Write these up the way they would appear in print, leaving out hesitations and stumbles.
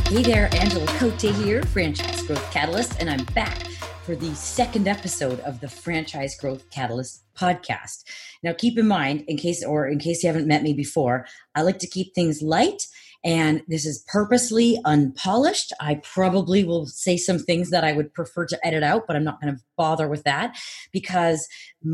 Hey there, Angela Cote here, Franchise Growth Catalyst, and I'm back for the second episode of the Franchise Growth Catalyst podcast. Now, keep in mind, in case you haven't met me before, I like to keep things light, and this is purposely unpolished. I probably will say some things that I would prefer to edit out, but I'm not going to bother with that because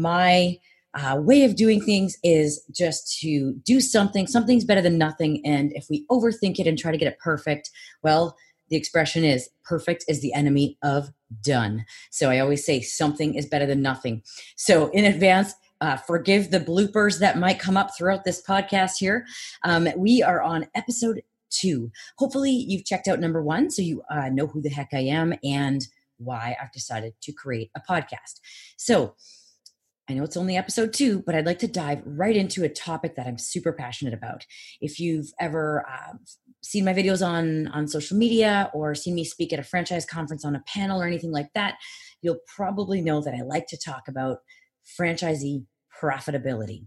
my way of doing things is just to do something. Something's better than nothing. And if we overthink it and try to get it perfect, well, the expression is perfect is the enemy of done. So I always say something is better than nothing. So in advance, forgive the bloopers that might come up throughout this podcast here. We are on episode 2. Hopefully you've checked out number 1 so you know who the heck I am and why I've decided to create a podcast. So I know it's only episode 2, but I'd like to dive right into a topic that I'm super passionate about. If you've ever seen my videos on social media or seen me speak at a franchise conference on a panel or anything like that, you'll probably know that I like to talk about franchisee profitability,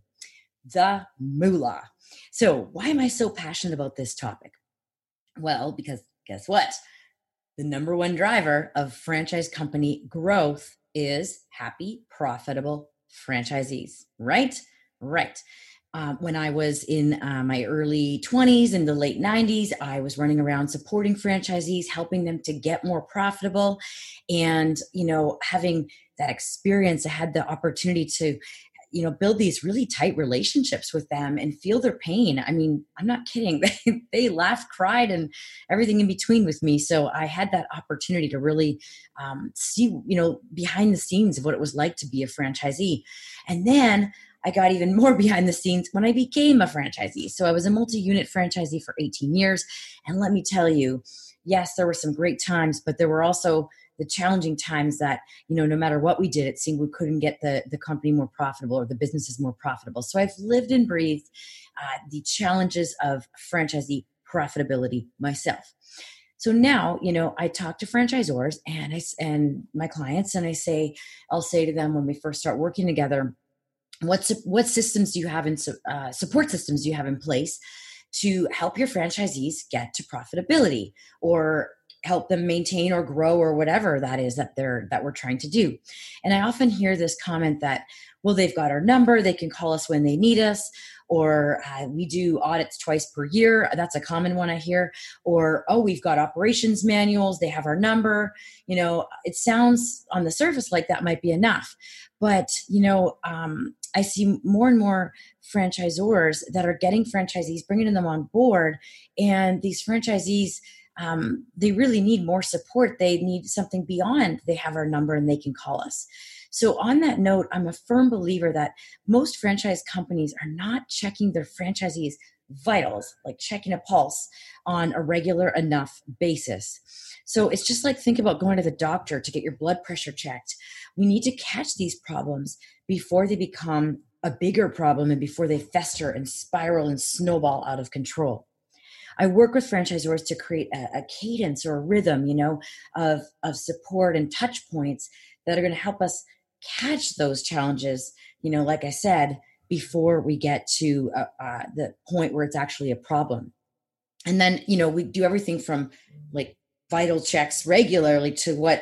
the moolah. So why am I so passionate about this topic? Well, because guess what? The number one driver of franchise company growth is happy, profitable franchisees, right? Right. When I was in my early 20s and the late 90s, I was running around supporting franchisees, helping them to get more profitable. And, having that experience, I had the opportunity to, build these really tight relationships with them and feel their pain. I mean, I'm not kidding. They laughed, cried, and everything in between with me. So I had that opportunity to really see, behind the scenes of what it was like to be a franchisee. And then I got even more behind the scenes when I became a franchisee. So I was a multi-unit franchisee for 18 years. And let me tell you, yes, there were some great times, but there were also the challenging times that, no matter what we did, it seemed we couldn't get the company more profitable or the businesses more profitable. So I've lived and breathed the challenges of franchisee profitability myself. So now, I talk to franchisors and my clients, and I'll say to them when we first start working together, what systems do you have in support systems do you have in place to help your franchisees get to profitability or help them maintain or grow or whatever that is that we're trying to do. And I often hear this comment that, well, they've got our number, they can call us when they need us, or we do audits twice per year. That's a common one I hear. Or, oh, we've got operations manuals, they have our number. It sounds on the surface like that might be enough. But, I see more and more franchisors that are getting franchisees, bringing them on board. And these franchisees, they really need more support. They need something beyond they have our number and they can call us. So on that note, I'm a firm believer that most franchise companies are not checking their franchisees' vitals, like checking a pulse on a regular enough basis. So it's just like, think about going to the doctor to get your blood pressure checked. We need to catch these problems before they become a bigger problem and before they fester and spiral and snowball out of control. I work with franchisors to create a cadence or a rhythm, of support and touch points that are going to help us catch those challenges, like I said, before we get to the point where it's actually a problem. And then, we do everything from like vital checks regularly to what,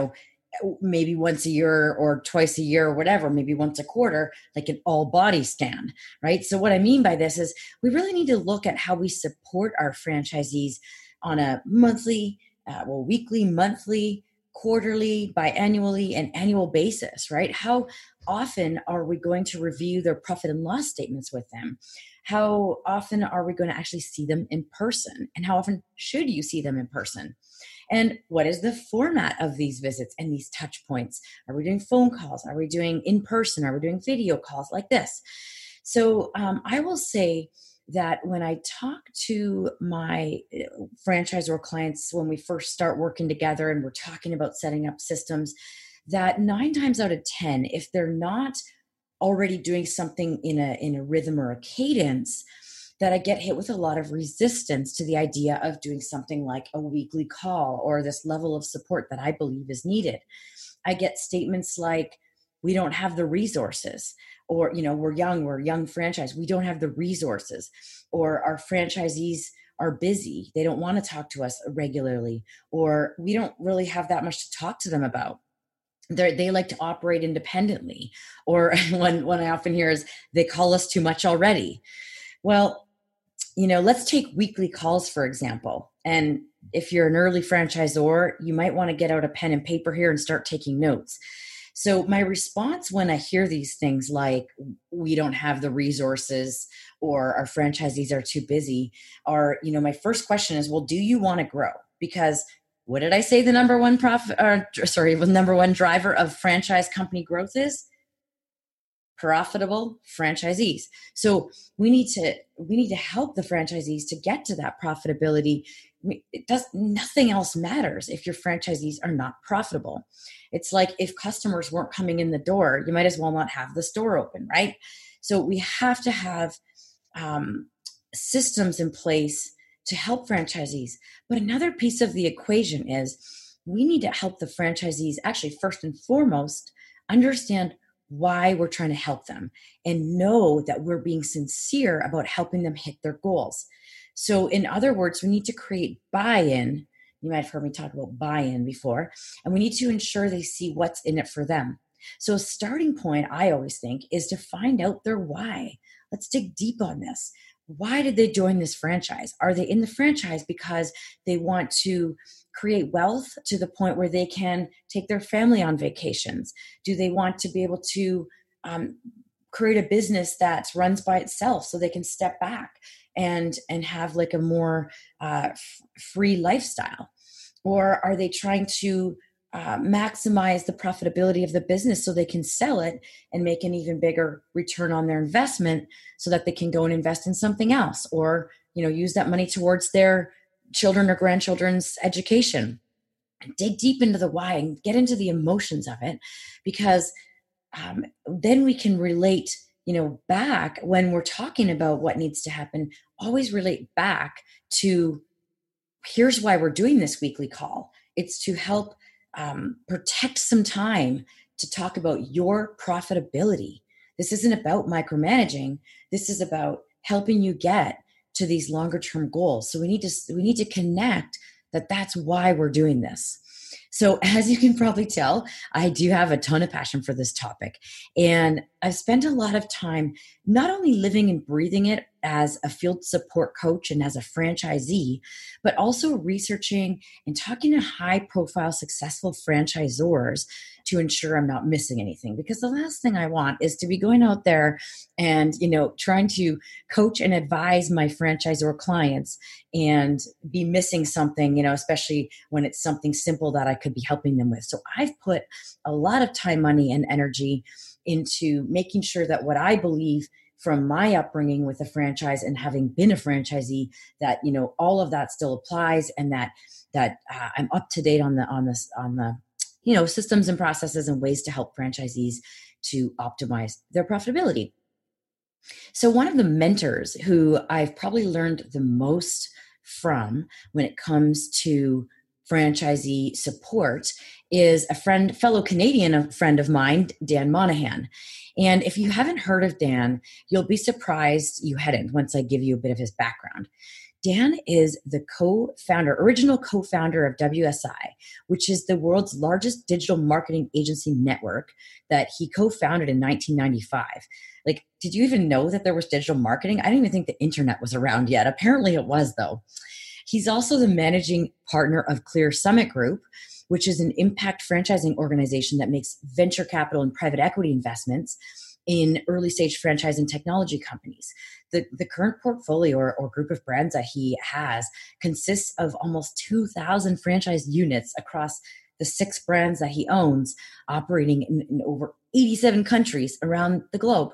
maybe once a year or twice a year or whatever, maybe once a quarter, like an all body scan, right? So what I mean by this is we really need to look at how we support our franchisees on a monthly, weekly, monthly, quarterly, biannually, and annual basis, right? How often are we going to review their profit and loss statements with them? How often are we going to actually see them in person? And how often should you see them in person? And what is the format of these visits and these touch points? Are we doing phone calls? Are we doing in person? Are we doing video calls like this? So I will say that when I talk to my franchisor clients, when we first start working together and we're talking about setting up systems, that 9 times out of 10, if they're not already doing something in a rhythm or a cadence, that I get hit with a lot of resistance to the idea of doing something like a weekly call or this level of support that I believe is needed. I get statements like, we don't have the resources, or, we're young franchise, we don't have the resources, or our franchisees are busy. They don't want to talk to us regularly, or we don't really have that much to talk to them about. They like to operate independently. Or one I often hear is, they call us too much already. Well, let's take weekly calls, for example. And if you're an early franchisor, you might want to get out a pen and paper here and start taking notes. So my response when I hear these things like, we don't have the resources or our franchisees are too busy, my first question is, well, do you want to grow? Because what did I say the number one number one driver of franchise company growth is? Profitable franchisees. So we need to help the franchisees to get to that profitability. Nothing else matters if your franchisees are not profitable. It's like, if customers weren't coming in the door, you might as well not have the store open, right? So we have to have systems in place to help franchisees. But another piece of the equation is, we need to help the franchisees actually first and foremost understand why we're trying to help them, and know that we're being sincere about helping them hit their goals. So in other words, we need to create buy-in. You might have heard me talk about buy-in before, and we need to ensure they see what's in it for them. So a starting point, I always think, is to find out their why. Let's dig deep on this. Why did they join this franchise? Are they in the franchise because they want to create wealth to the point where they can take their family on vacations? Do they want to be able to create a business that runs by itself so they can step back and have like a more free lifestyle? Or are they trying to maximize the profitability of the business so they can sell it and make an even bigger return on their investment so that they can go and invest in something else, or use that money towards their children or grandchildren's education? Dig deep into the why and get into the emotions of it, because then we can relate back when we're talking about what needs to happen. Always relate back to, here's why we're doing this weekly call. It's to help protect some time to talk about your profitability. This isn't about micromanaging. This is about helping you get to these longer term goals. So we need to connect that that's why we're doing this. So as you can probably tell, I do have a ton of passion for this topic. And I've spent a lot of time not only living and breathing it as a field support coach and as a franchisee, but also researching and talking to high profile, successful franchisors to ensure I'm not missing anything. Because the last thing I want is to be going out there and, trying to coach and advise my franchisor clients and be missing something, especially when it's something simple that I could be helping them with. So I've put a lot of time, money, and energy into making sure that what I believe from my upbringing with a franchise and having been a franchisee, that all of that still applies, and that I'm up to date on the systems and processes and ways to help franchisees to optimize their profitability. So one of the mentors who I've probably learned the most from when it comes to franchisee support is a fellow Canadian, a friend of mine, Dan Monahan. And if you haven't heard of Dan, you'll be surprised you hadn't once I give you a bit of his background. Dan is the original co-founder of WSI, which is the world's largest digital marketing agency network that he co-founded in 1995. Like, did you even know that there was digital marketing? I didn't even think the internet was around yet. Apparently it was, though. He's also the managing partner of Clear Summit Group, which is an impact franchising organization that makes venture capital and private equity investments in early stage franchise and technology companies. The current portfolio or group of brands that he has consists of almost 2,000 franchise units across the 6 brands that he owns, operating in over 87 countries around the globe.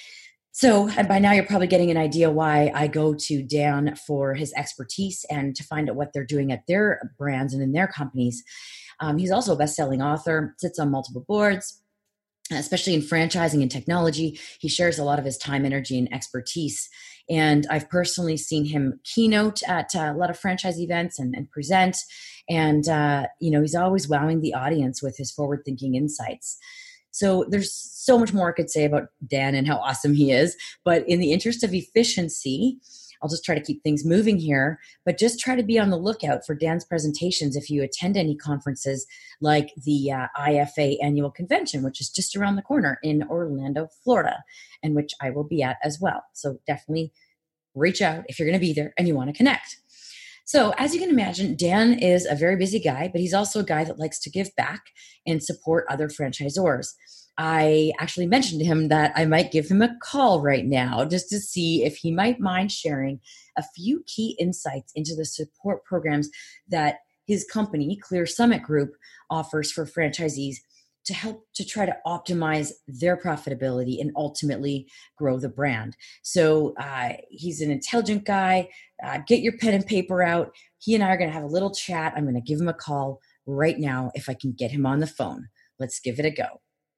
So by now you're probably getting an idea why I go to Dan for his expertise and to find out what they're doing at their brands and in their companies. He's also a best-selling author, sits on multiple boards, especially in franchising and technology. He shares a lot of his time, energy, and expertise. And I've personally seen him keynote at a lot of franchise events and present. And, he's always wowing the audience with his forward-thinking insights. So there's so much more I could say about Dan and how awesome he is. But in the interest of efficiency, I'll just try to keep things moving here, but just try to be on the lookout for Dan's presentations if you attend any conferences like the IFA annual convention, which is just around the corner in Orlando, Florida, and which I will be at as well. So definitely reach out if you're going to be there and you want to connect. So as you can imagine, Dan is a very busy guy, but he's also a guy that likes to give back and support other franchisors. I actually mentioned to him that I might give him a call right now just to see if he might mind sharing a few key insights into the support programs that his company, Clear Summit Group, offers for franchisees to help to try to optimize their profitability and ultimately grow the brand. So he's an intelligent guy. Get your pen and paper out. He and I are going to have a little chat. I'm going to give him a call right now if I can get him on the phone. Let's give it a go.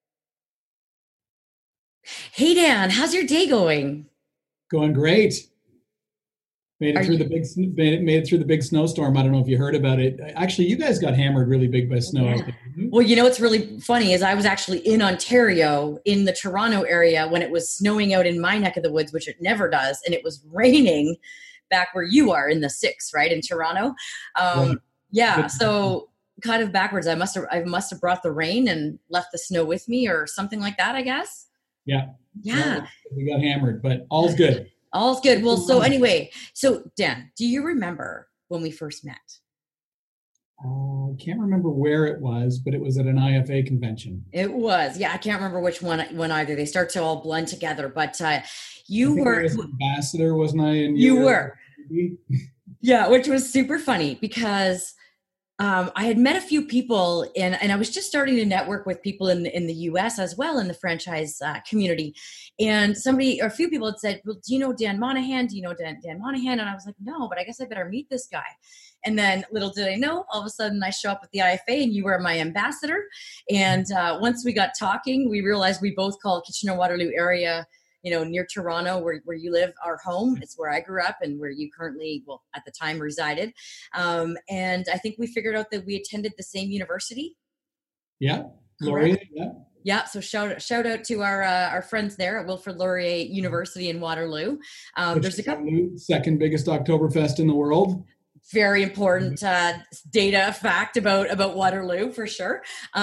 Hey, Dan, how's your day going? Going great. Made it through the big snowstorm. I don't know if you heard about it. Actually, you guys got hammered really big by snow. Yeah. Well, you know what's really funny is I was actually in Ontario, in the Toronto area, when it was snowing out in my neck of the woods, which it never does, and it was raining back where you are in the six, right, in Toronto. Right. Yeah, so kind of backwards. I must have brought the rain and left the snow with me, or something like that, I guess. Yeah. Yeah. Well, we got hammered, but all's good. All's good. Well, so anyway, so Dan, do you remember when we first met? I can't remember where it was, but it was at an IFA convention. It was. Yeah, I can't remember which one either. They start to all blend together, but you were an ambassador, wasn't I? And you were. Yeah, which was super funny because I had met a few people and I was just starting to network with people in the US as well in the franchise community. And a few people had said, well, do you know Dan Monahan? Do you know Dan Monahan? And I was like, no, but I guess I better meet this guy. And then little did I know, all of a sudden I show up at the IFA and you were my ambassador. And once we got talking, we realized we both call Kitchener-Waterloo area, near Toronto, where you live, our home. It's where I grew up and where you currently, well, at the time resided. And I think we figured out that we attended the same university. Yeah. Laurier, yeah. Yeah. So shout out to our friends there at Wilfrid Laurier University in Waterloo. There's a couple. Second biggest Oktoberfest in the world. Very important data fact about Waterloo for sure.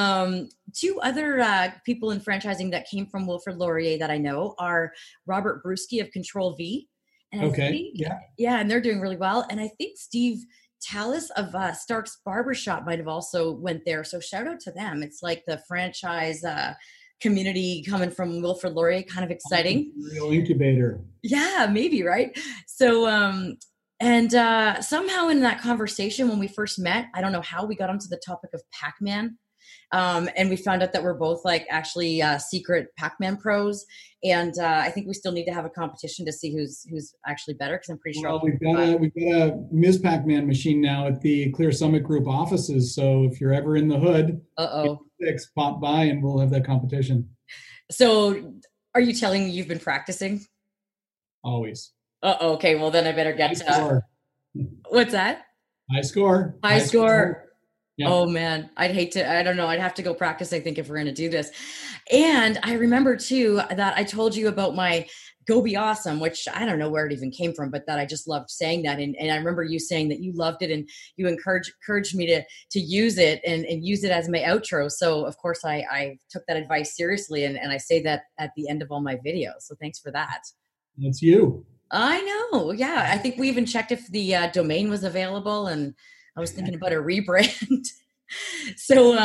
Two other people in franchising that came from Wilfrid Laurier that I know are Robert Bruski of Control V. And and they're doing really well. And I think Steve Tallis of Stark's Barbershop might have also went there. So shout out to them. It's like the franchise community coming from Wilfrid Laurier, kind of exciting. Real incubator. Yeah, maybe, right? So and somehow in that conversation when we first met, I don't know how we got onto the topic of Pac-Man. And we found out that we're both actually secret Pac-Man pros. And I think we still need to have a competition to see who's actually better, because I'm pretty sure. Well, we've got a Ms. Pac-Man machine now at the Clear Summit Group offices. So if you're ever in the hood, pop by and we'll have that competition. So are you telling me you've been practicing? Always. Okay. Well, then I better get to what's that? High score. High score. Yeah. Oh man, I'd have to go practice, I think, if we're going to do this. And I remember too that I told you about my Go Be Awesome, which I don't know where it even came from, but that I just loved saying that. And I remember you saying that you loved it and you encouraged me to use it and use it as my outro. So of course I took that advice seriously and I say that at the end of all my videos. So thanks for that. That's you. I know. Yeah. I think we even checked if the domain was available, and I was thinking about a rebrand. So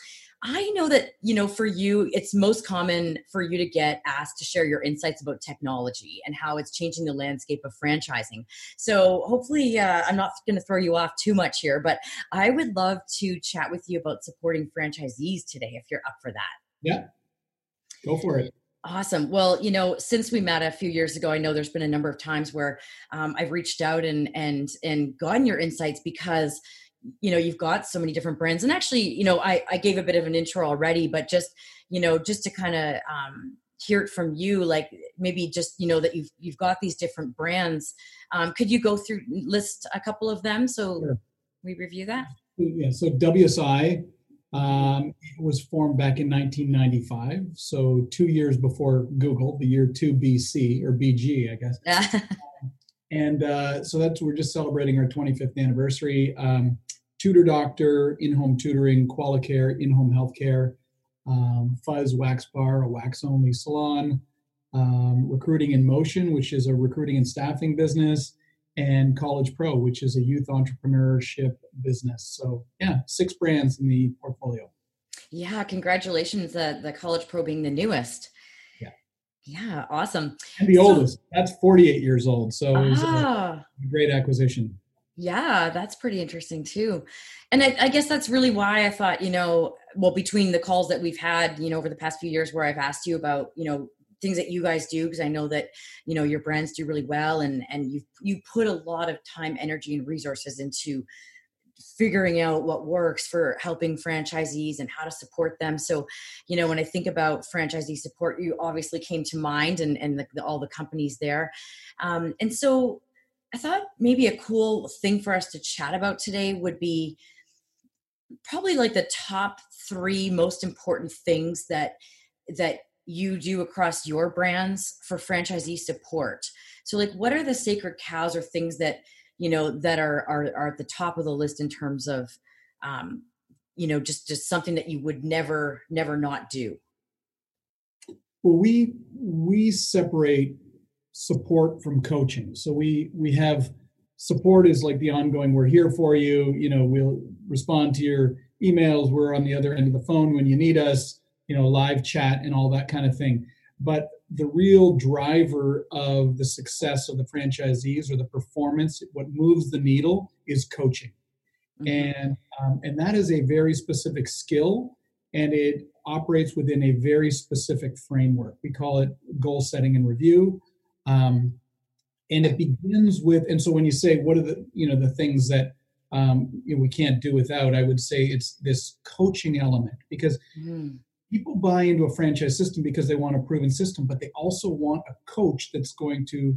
I know that, for you, it's most common for you to get asked to share your insights about technology and how it's changing the landscape of franchising. So hopefully I'm not going to throw you off too much here, but I would love to chat with you about supporting franchisees today, if you're up for that. Yeah, go for it. Awesome. Well, since we met a few years ago, I know there's been a number of times where I've reached out and gotten your insights because, you've got so many different brands. And actually, I gave a bit of an intro already, but just to kind of hear it from you, like maybe just, that you've got these different brands. Could you go through, list a couple of them so Sure. we review that? Yeah. So WSI was formed back in 1995. So 2 years before Google, the year 2 BC or BG, I guess. And so we're just celebrating our 25th anniversary. Tutor doctor, in-home tutoring, Qualicare, in-home healthcare, Fuzz Wax Bar, a wax-only salon, Recruiting in Motion, which is a recruiting and staffing business, and College Pro, which is a youth entrepreneurship business. So yeah, 6 brands in the portfolio. Yeah, congratulations, the College Pro being the newest. Yeah, awesome. And the oldest, that's 48 years old. So it was a great acquisition. Yeah, that's pretty interesting too. And I guess that's really why I thought, between the calls that we've had, over the past few years where I've asked you about, things that you guys do, because I know that, your brands do really well, and you put a lot of time, energy, and resources into figuring out what works for helping franchisees and how to support them. So, when I think about franchisee support, you obviously came to mind, and all the companies there. And so I thought maybe a cool thing for us to chat about today would be probably like the top 3 most important things that you do across your brands for franchisee support. So like, what are the sacred cows or things that, that are at the top of the list in terms of, just something that you would never not do? Well, we separate support from coaching. So we have support is like the ongoing, we're here for you, we'll respond to your emails, we're on the other end of the phone when you need us, live chat and all that kind of thing. But the real driver of the success of the franchisees or the performance, what moves the needle, is coaching. Mm-hmm. And that is a very specific skill, and it operates within a very specific framework. We call it goal setting and review. And it begins with, and so when you say, what are the things that we can't do without, I would say it's this coaching element, because people buy into a franchise system because they want a proven system, but they also want a coach that's going to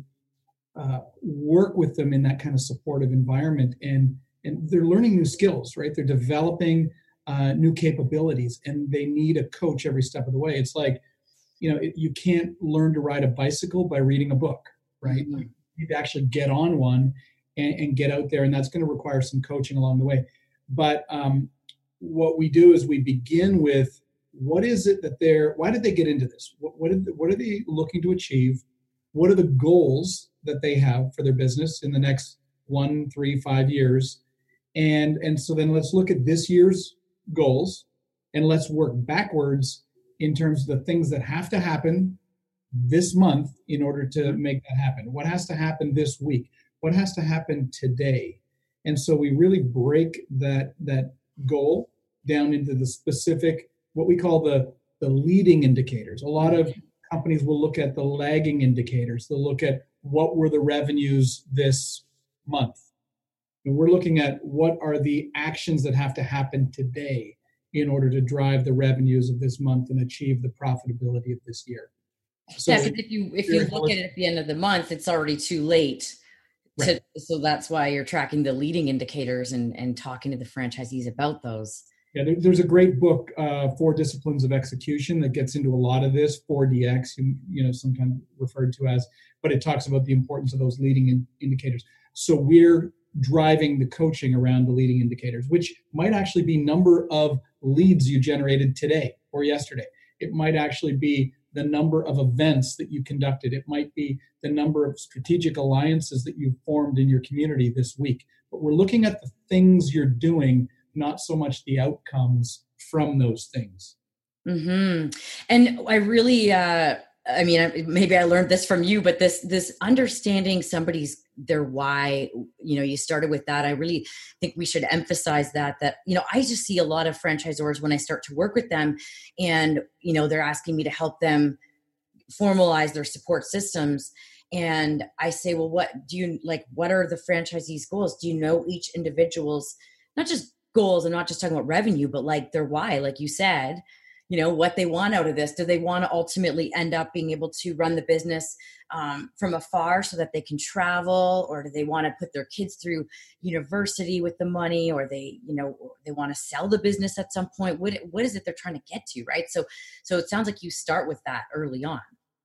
work with them in that kind of supportive environment. And they're learning new skills, right? They're developing new capabilities, and they need a coach every step of the way. It's like, you can't learn to ride a bicycle by reading a book, right? Mm-hmm. You need to actually get on one and get out there, and that's going to require some coaching along the way. But what we do is we begin with, what is it that why did they get into this? What are they looking to achieve? What are the goals that they have for their business in the next 1, 3, 5 years? And so then let's look at this year's goals, and let's work backwards in terms of the things that have to happen this month in order to make that happen. What has to happen this week? What has to happen today? And so we really break that goal down into the specific, what we call the leading indicators. A lot of companies will look at the lagging indicators. They'll look at, what were the revenues this month? And we're looking at, what are the actions that have to happen today in order to drive the revenues of this month and achieve the profitability of this year. So because if you look at it at the end of the month, it's already too late. Right. So that's why you're tracking the leading indicators and talking to the franchisees about those. Yeah, there's a great book, 4 Disciplines of Execution, that gets into a lot of this, 4DX, sometimes referred to as, but it talks about the importance of those leading indicators. So we're driving the coaching around the leading indicators, which might actually be number of leads you generated today or yesterday. It might actually be the number of events that you conducted. It might be the number of strategic alliances that you've formed in your community this week. But we're looking at the things you're doing, not so much the outcomes from those things. Mm-hmm. And I really, maybe I learned this from you, but this understanding their why, you started with that. I really think we should emphasize that, I just see a lot of franchisors when I start to work with them, and, they're asking me to help them formalize their support systems. And I say, well, what are the franchisees' goals? Do you know each individual's, not just goals, and not just talking about revenue, but like their why, like you said, what they want out of this? Do they want to ultimately end up being able to run the business from afar so that they can travel, or do they want to put their kids through university with the money, or they want to sell the business at some point? What is it they're trying to get to, right? So it sounds like you start with that early on.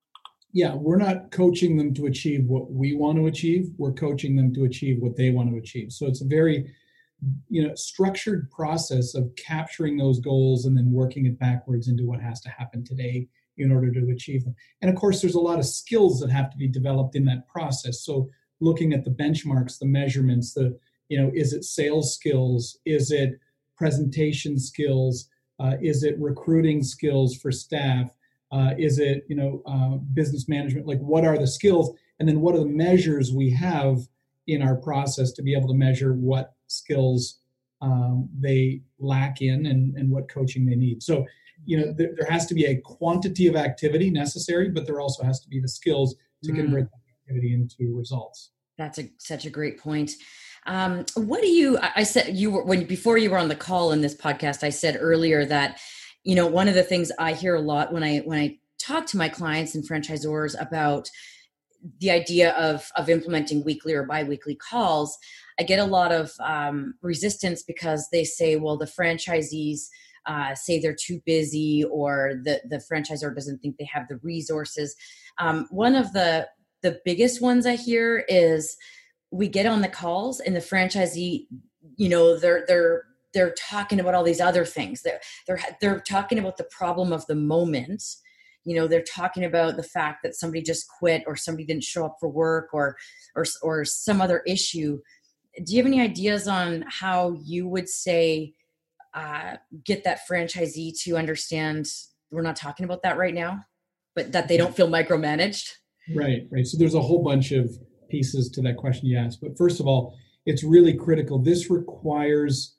Yeah, we're not coaching them to achieve what we want to achieve. We're coaching them to achieve what they want to achieve. So it's a very, structured process of capturing those goals and then working it backwards into what has to happen today in order to achieve them. And of course, there's a lot of skills that have to be developed in that process. So looking at the benchmarks, the measurements, is it sales skills? Is it presentation skills? Is it recruiting skills for staff? Is it, business management? Like, what are the skills? And then what are the measures we have in our process to be able to measure what skills they lack in and what coaching they need. So, there has to be a quantity of activity necessary, but there also has to be the skills to convert that activity into results. That's such a great point. What do you, I said before you were on the call in this podcast, I said earlier that, one of the things I hear a lot when I talk to my clients and franchisors about the idea of implementing weekly or biweekly calls, I get a lot of resistance because they say, well, the franchisees say they're too busy, or the franchisor doesn't think they have the resources. One of the biggest ones I hear is we get on the calls and the franchisee, they're talking about all these other things. They're talking about the problem of the moment. They're talking about the fact that somebody just quit, or somebody didn't show up for work, or some other issue. Do you have any ideas on how you would say get that franchisee to understand we're not talking about that right now, but that they don't feel micromanaged? Right. So there's a whole bunch of pieces to that question you asked. But first of all, it's really critical. This requires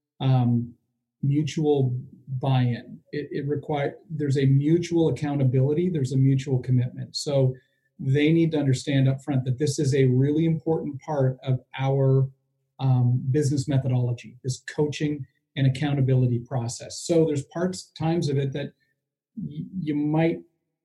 mutual buy-in. It requires, there's a mutual accountability, there's a mutual commitment. So they need to understand up front that this is a really important part of our business methodology, this coaching and accountability process. So there's times of it that you might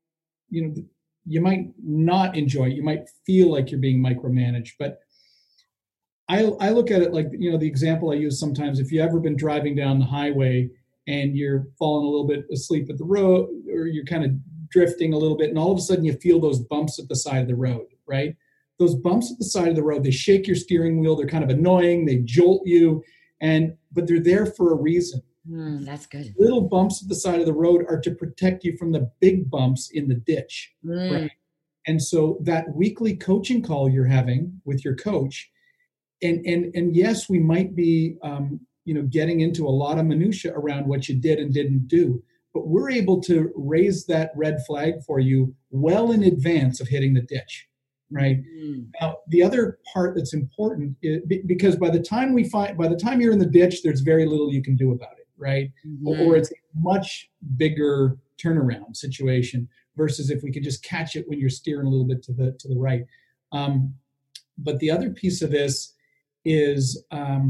not enjoy. You might feel like you're being micromanaged, but I look at it like, the example I use sometimes, if you've ever been driving down the highway and you're falling a little bit asleep at the road, or you're kind of drifting a little bit, and all of a sudden you feel those bumps at the side of the road, right? Those bumps at the side of the road, they shake your steering wheel. They're kind of annoying. They jolt you, but they're there for a reason. That's good. Little bumps at the side of the road are to protect you from the big bumps in the ditch, right? And so that weekly coaching call you're having with your coach, and yes, we might be, getting into a lot of minutia around what you did and didn't do, but we're able to raise that red flag for you well in advance of hitting the ditch, right? Now, the other part that's important is because by the time you're in the ditch, there's very little you can do about it, right? Or it's a much bigger turnaround situation versus if we could just catch it when you're steering a little bit to the right. But the other piece of this is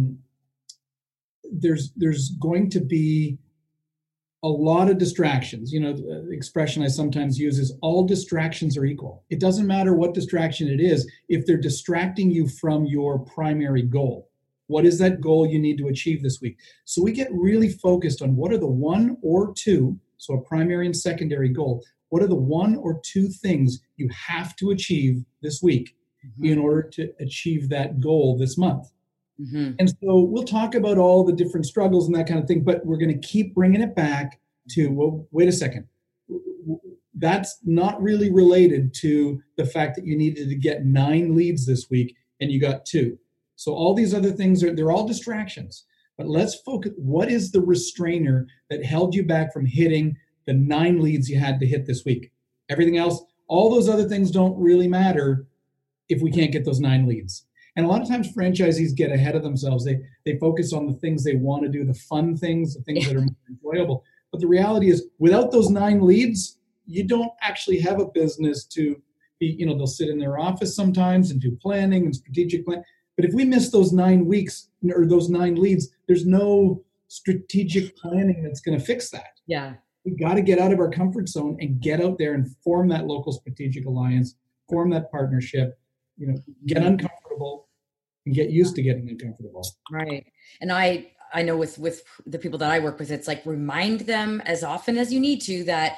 there's going to be a lot of distractions. The expression I sometimes use is all distractions are equal. It doesn't matter what distraction it is if they're distracting you from your primary goal. What is that goal you need to achieve this week? So we get really focused on what are the one or two, so a primary and secondary goal. What are the one or two things you have to achieve this week in order to achieve that goal this month? And so we'll talk about all the different struggles and that kind of thing, but we're going to keep bringing it back to, well, wait a second. That's not really related to the fact that you needed to get 9 leads this week and you got 2. So all these other things they're all distractions, but let's focus. What is the restrainer that held you back from hitting the 9 leads you had to hit this week? Everything else, all those other things don't really matter if we can't get those 9 leads. And a lot of times franchisees get ahead of themselves. They focus on the things they want to do, the fun things, the things that are more enjoyable. But the reality is, without those 9 leads, you don't actually have a business to be, they'll sit in their office sometimes and do planning and strategic plan. But if we miss those 9 weeks or those 9 leads, there's no strategic planning that's going to fix that. Yeah. We got to get out of our comfort zone and get out there and form that local strategic alliance, form that partnership, get uncomfortable and get used to getting uncomfortable. Right. And I know with the people that I work with, it's like remind them as often as you need to that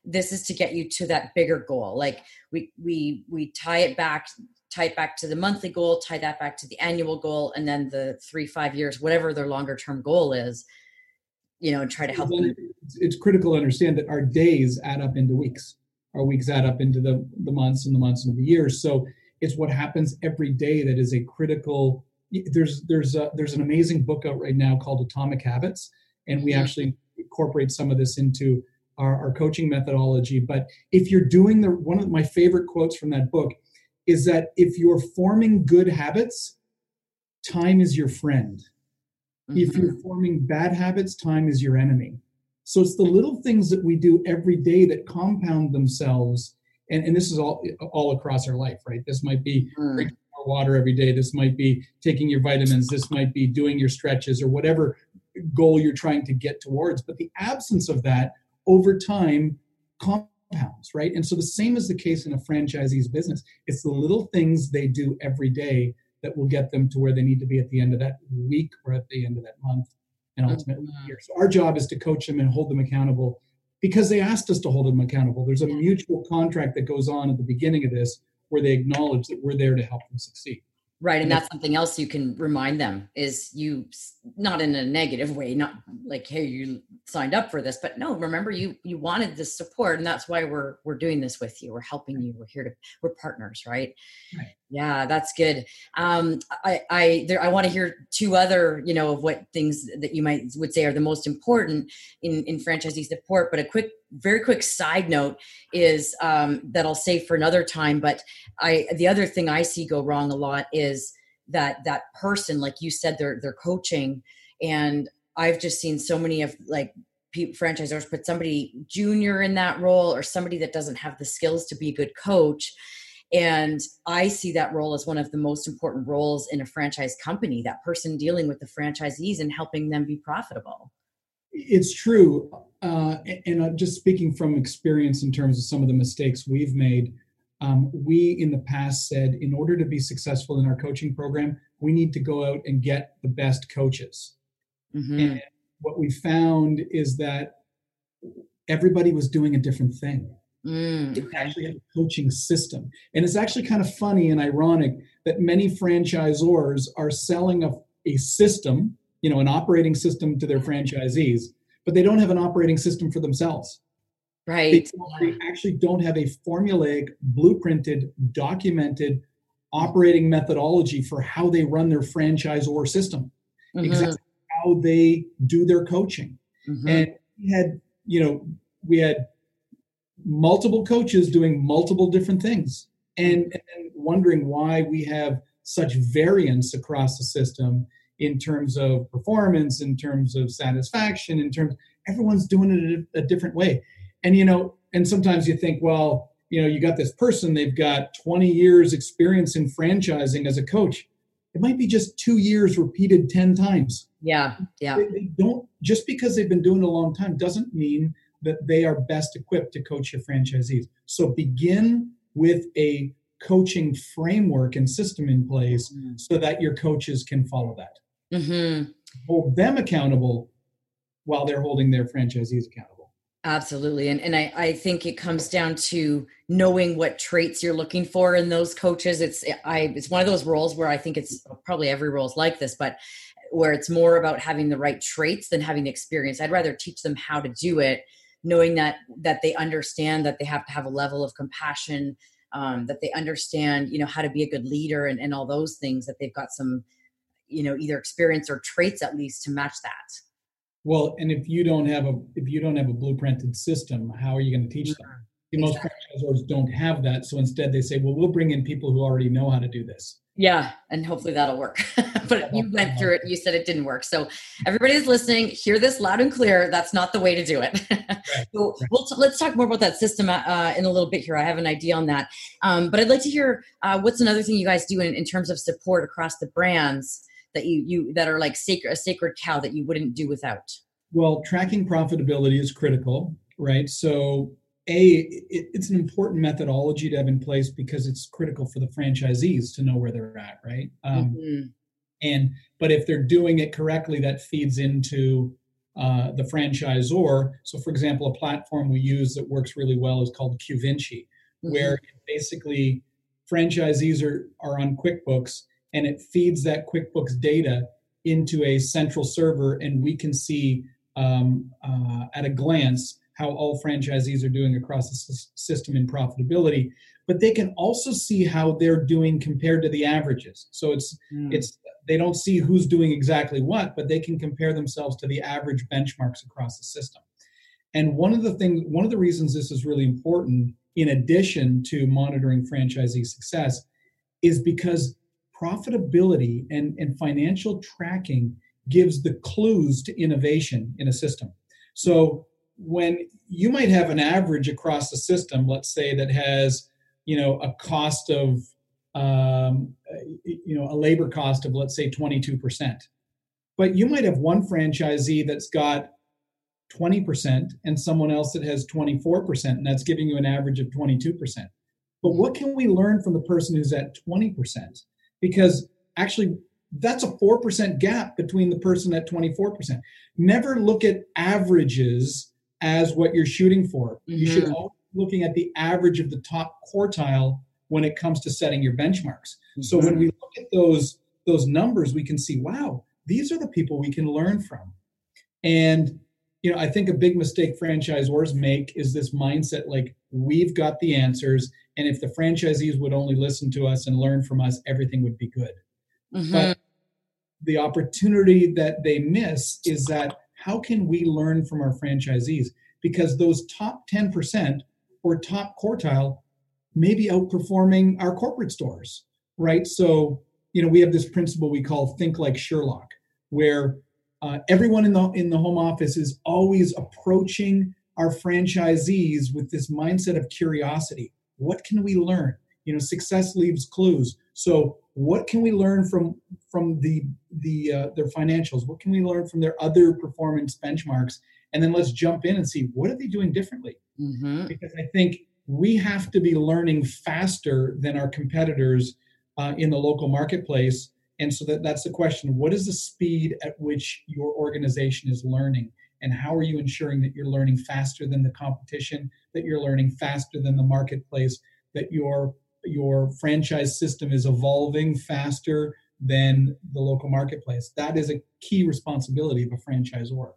this is to get you to that bigger goal. Like we tie it back to the monthly goal, tie that back to the annual goal, and then the 3-5 years, whatever their longer term goal is, and try to help them. It's critical to understand that our days add up into weeks. Our weeks add up into the months, and the months into the years. So it's what happens every day that is a critical. There's an amazing book out right now called Atomic Habits, and we actually incorporate some of this into our coaching methodology. But if you're doing one of my favorite quotes from that book is that if you're forming good habits, time is your friend. If you're forming bad habits, time is your enemy. So it's the little things that we do every day that compound themselves. And this is all across our life, right? This might be drinking more water every day. This might be taking your vitamins. This might be doing your stretches or whatever goal you're trying to get towards. But the absence of that over time compounds, right? And so the same is the case in a franchisee's business. It's the little things they do every day that will get them to where they need to be at the end of that week or at the end of that month and ultimately year. So our job is to coach them and hold them accountable because they asked us to hold them accountable. There's a mutual contract that goes on at the beginning of this where they acknowledge that we're there to help them succeed. Right. And that's something else you can remind them is you, not in a negative way, not like, hey, you signed up for this, but no, remember you wanted this support and that's why we're doing this with you. We're helping you. We're partners. Right. Yeah, that's good. I want to hear two other, of what things that you would say are the most important in franchisee support, but very quick side note is that I'll save for another time. But the other thing I see go wrong a lot is that person, like you said, they're coaching, and I've just seen so many of like franchisors put somebody junior in that role or somebody that doesn't have the skills to be a good coach. And I see that role as one of the most important roles in a franchise company, that person dealing with the franchisees and helping them be profitable. It's true. And just speaking from experience in terms of some of the mistakes we've made, we in the past said, in order to be successful in our coaching program, we need to go out and get the best coaches. And what we found is that everybody was doing a different thing. It actually had a coaching system. And it's actually kind of funny and ironic that many franchisors are selling a system, an operating system to their franchisees, but they don't have an operating system for themselves. Right. They actually don't have a formulaic, blueprinted, documented operating methodology for how they run their franchisor system, exactly how they do their coaching. And we had multiple coaches doing multiple different things and wondering why we have such variance across the system in terms of performance, in terms of satisfaction, everyone's doing it a different way. And sometimes you think, well, you got this person, they've got 20 years experience in franchising as a coach. It might be just 2 years repeated 10 times. Yeah. They don't, just because they've been doing it a long time doesn't mean that they are best equipped to coach your franchisees. So begin with a coaching framework and system in place so that your coaches can follow that. Hold them accountable while they're holding their franchisees accountable. Absolutely. And I think it comes down to knowing what traits you're looking for in those coaches. It's one of those roles where I think it's probably every role is like this, but where it's more about having the right traits than having the experience. I'd rather teach them how to do it, knowing that they understand that they have to have a level of compassion, that they understand, how to be a good leader and all those things, that they've got some, either experience or traits at least to match that. Well, and if you don't have a blueprinted system, how are you going to teach them? Most franchisors don't have that. So instead they say, well, we'll bring in people who already know how to do this. Yeah. And hopefully that'll work. But you went through it. You said it didn't work. So everybody who's listening, hear this loud and clear. That's not the way to do it. So let's talk more about that system in a little bit here. I have an idea on that. But I'd like to hear what's another thing you guys do in terms of support across the brands that you that are like a sacred cow that you wouldn't do without? Well, tracking profitability is critical, right? So it's an important methodology to have in place because it's critical for the franchisees to know where they're at, right? But if they're doing it correctly, that feeds into the franchisor. So, for example, a platform we use that works really well is called QVinci, where basically franchisees are on QuickBooks, and it feeds that QuickBooks data into a central server, and we can see at a glance how all franchisees are doing across the system in profitability. But they can also see how they're doing compared to the averages. So it's they don't see who's doing exactly what, but they can compare themselves to the average benchmarks across the system. And one of the reasons this is really important, in addition to monitoring franchisee success, is because profitability and financial tracking gives the clues to innovation in a system. So when you might have an average across the system, let's say that has, a cost of, a labor cost of, let's say 22%, but you might have one franchisee that's got 20% and someone else that has 24%, and that's giving you an average of 22%. But what can we learn from the person who's at 20%? Because actually, that's a 4% gap between the person at 24%. Never look at averages as what you're shooting for. You should always be looking at the average of the top quartile when it comes to setting your benchmarks. So when we look at those numbers, we can see, wow, these are the people we can learn from. And I think a big mistake franchisors make is this mindset, like, we've got the answers, and if the franchisees would only listen to us and learn from us, everything would be good. But the opportunity that they miss is that how can we learn from our franchisees? Because those top 10% or top quartile may be outperforming our corporate stores, right? So, we have this principle we call think like Sherlock, where everyone in the home office is always approaching our franchisees with this mindset of curiosity. What can we learn? Success leaves clues. So what can we learn from their financials? What can we learn from their other performance benchmarks? And then let's jump in and see, what are they doing differently? Because I think we have to be learning faster than our competitors in the local marketplace. And so that's the question. What is the speed at which your organization is learning? And how are you ensuring that you're learning faster than the competition, that you're learning faster than the marketplace, that your franchise system is evolving faster than the local marketplace? That is a key responsibility of a franchisor.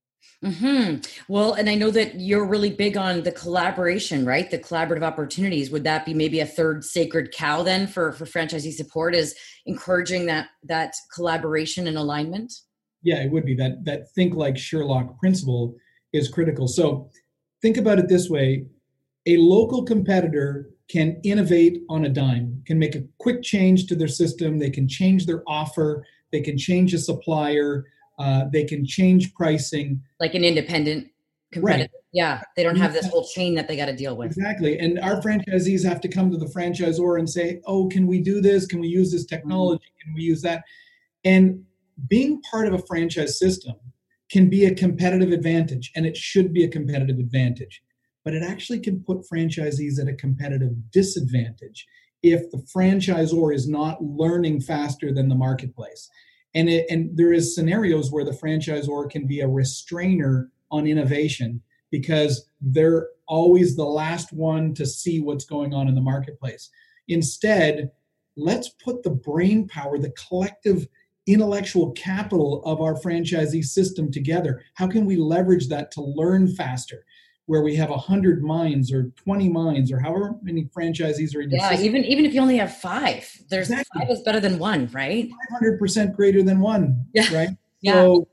Well, and I know that you're really big on the collaboration, right? The collaborative opportunities. Would that be maybe a third sacred cow then for franchisee support, is encouraging that collaboration and alignment? Yeah, it would be. That think like Sherlock principle is critical. So think about it this way. A local competitor can innovate on a dime, can make a quick change to their system. They can change their offer. They can change a supplier. They can change pricing. Like an independent competitor. Right. Yeah, they don't have this whole chain that they got to deal with. Exactly. And our franchisees have to come to the franchisor and say, oh, can we do this? Can we use this technology? Can we use that? And being part of a franchise system can be a competitive advantage, and it should be a competitive advantage. But it actually can put franchisees at a competitive disadvantage if the franchisor is not learning faster than the marketplace. And there is scenarios where the franchisor can be a restrainer on innovation because they're always the last one to see what's going on in the marketplace. Instead, let's put the brain power, the collective intellectual capital of our franchisee system together. How can we leverage that to learn faster? Where we have 100 minds or 20 minds or however many franchisees are in your system. even if you only have 5, there's exactly. 5 is better than 1, right? 500% greater than 1, right? Yeah. So,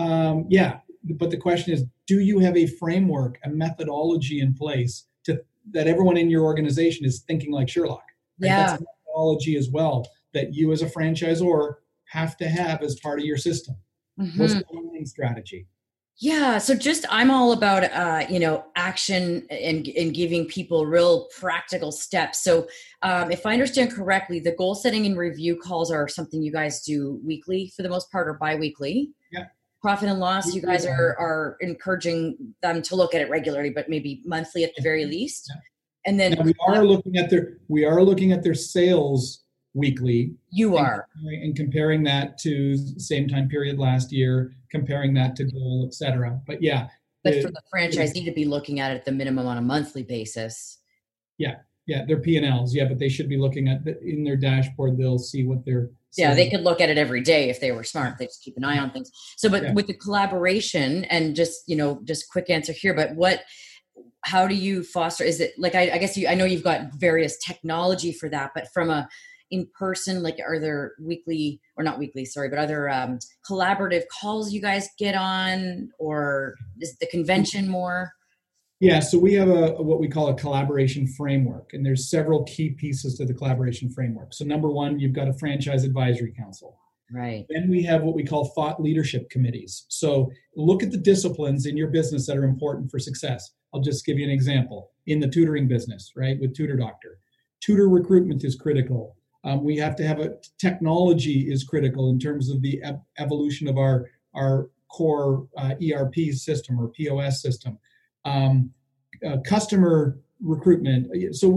but the question is, do you have a framework, a methodology in place that everyone in your organization is thinking like Sherlock? Right? Yeah. That's a methodology as well that you as a franchisor have to have as part of your system. What's the learning strategy? Yeah. So I'm all about, action and giving people real practical steps. So if I understand correctly, the goal setting and review calls are something you guys do weekly for the most part, or bi-weekly. Yeah. Profit and loss, you guys are encouraging them to look at it regularly, but maybe monthly at the very least. Yeah. And then now we are looking at their sales weekly. You are. And comparing that to same time period last year, comparing that to goal, et cetera. But yeah. But for the franchisee to be looking at it at the minimum on a monthly basis. Yeah, their P&Ls. Yeah, but they should be looking at in their dashboard. They'll see what they're. Yeah, they could look at it every day if they were smart. They just keep an eye on things. So, but with the collaboration and just quick answer here, but how do you foster? Is it like, I guess I know you've got various technology for that, but from a in person, like are there weekly or not weekly, sorry, but are there collaborative calls you guys get on, or is the convention more? Yeah, so we have what we call a collaboration framework, and there's several key pieces to the collaboration framework. So number one, you've got a franchise advisory council. Right. Then we have what we call thought leadership committees. So look at the disciplines in your business that are important for success. I'll just give you an example. In the tutoring business, right, with Tutor Doctor, tutor recruitment is critical. We have to have technology is critical in terms of the evolution of our core ERP system or POS system. Customer recruitment. So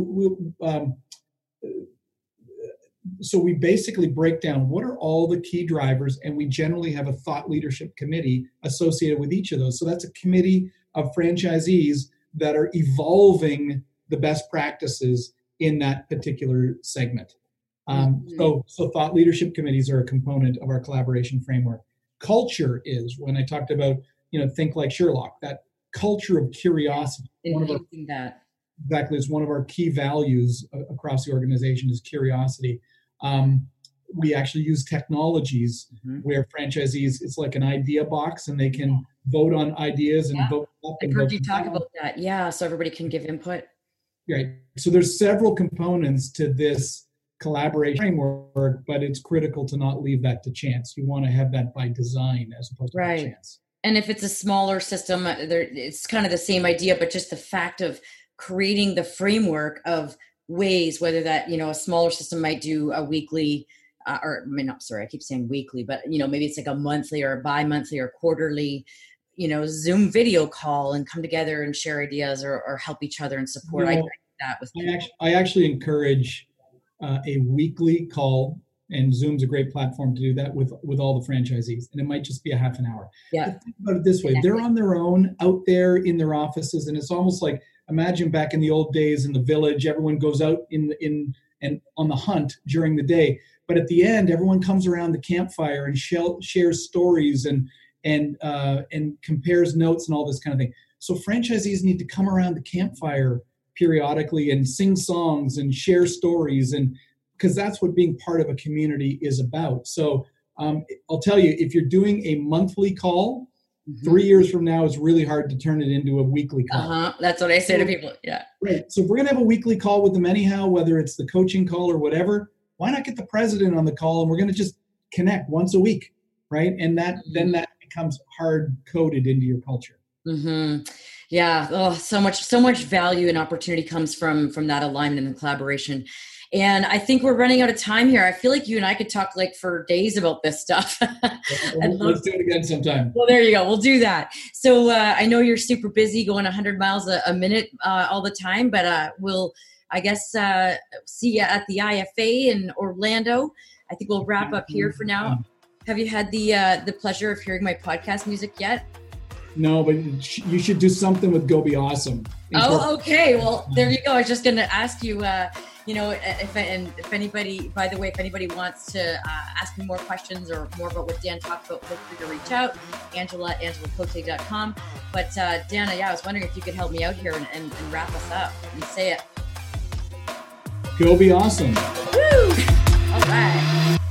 we basically break down what are all the key drivers, and we generally have a thought leadership committee associated with each of those. So that's a committee of franchisees that are evolving the best practices in that particular segment. So thought leadership committees are a component of our collaboration framework. Culture is, when I talked about, think like Sherlock, that culture of curiosity. Exactly, it's one of our key values across the organization is curiosity. We actually use technologies where franchisees, it's like an idea box, and they can vote on ideas and vote up. I've heard you talk about that. Yeah, so everybody can give input. Right. So there's several components to this collaboration framework, but it's critical to not leave that to chance. You want to have that by design as opposed to by chance. And if it's a smaller system, it's kind of the same idea, but just the fact of creating the framework of ways, whether that, a smaller system might do a weekly, I keep saying weekly, but, maybe it's like a monthly or a bi-monthly or quarterly, Zoom video call and come together and share ideas or help each other and support. I like that with people. I actually encourage a weekly call, and Zoom's a great platform to do that with all the franchisees. And it might just be a half an hour. Yeah. But think about it this way. Exactly. They're on their own out there in their offices. And it's almost like, imagine back in the old days in the village, everyone goes out and on the hunt during the day. But at the end, everyone comes around the campfire and shares stories and compares notes and all this kind of thing. So franchisees need to come around the campfire periodically and sing songs and share stories, and because that's what being part of a community is about. So I'll tell you, if you're doing a monthly call, 3 years from now, it's really hard to turn it into a weekly call. That's what I say to people. Yeah. Right. So if we're going to have a weekly call with them anyhow, whether it's the coaching call or whatever, why not get the president on the call, and we're going to just connect once a week, right? And then that becomes hard coded into your culture. Yeah. Oh, so much value and opportunity comes from that alignment and collaboration. And I think we're running out of time here. I feel like you and I could talk like for days about this stuff. Let's do it again sometime. Well, there you go. We'll do that. So I know you're super busy going 100 miles a minute all the time, but we'll, I guess, see you at the IFA in Orlando. I think we'll wrap up here for now. Have you had the pleasure of hearing my podcast music yet? No, but you should do something with Go Be Awesome. Oh, okay. Well, there you go. I was just going to ask you, if anybody, by the way, if anybody wants to ask me more questions or more about what Dan talked about, feel free to reach out, Angela at angelacote.com. But Dana, I was wondering if you could help me out here and wrap us up and say it. Go Be Awesome. Woo! All right.